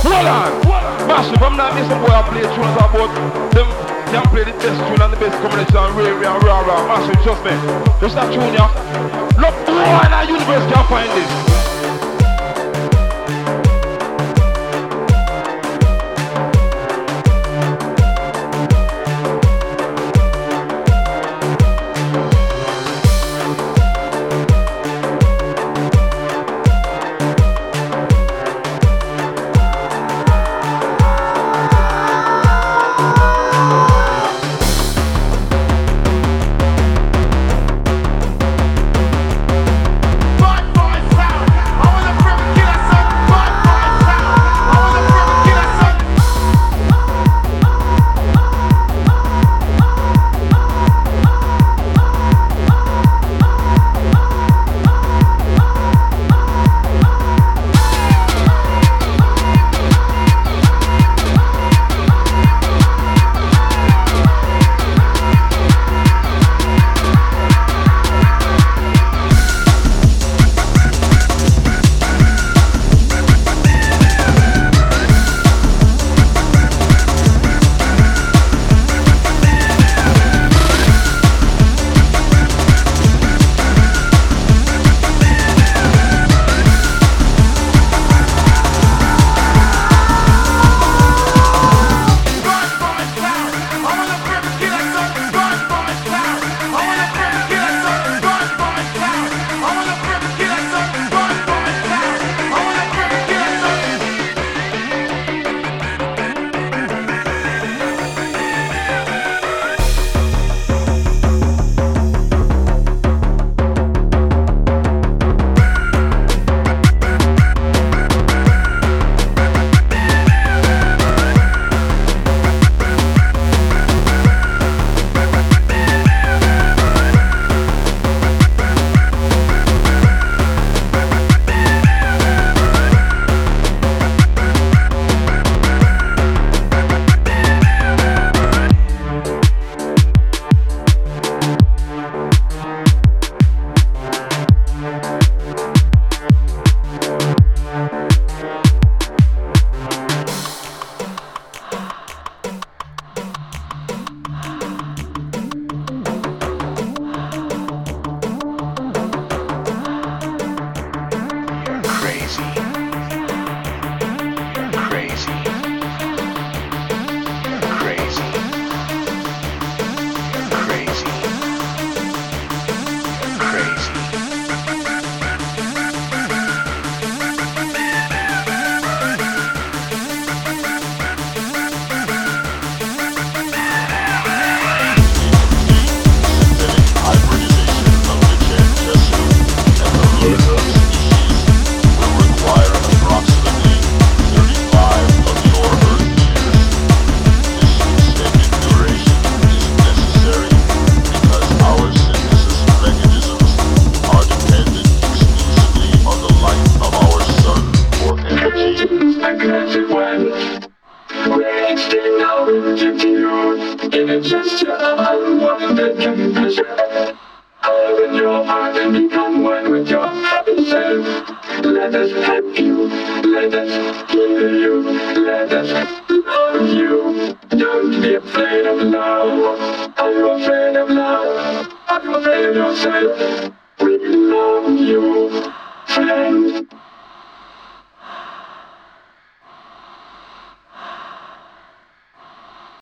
Hold on. Massive, I'm not missing boy I play tunes about them can play the best tune and the best combination rare and rah. Massive, trust me. Just that tune, yeah. Look, no one in our universe can find this. Open your heart and become one with your happy self. Let us help you, let us heal you, let us love you. Don't be afraid of love. Are you afraid of love? Are you afraid of yourself?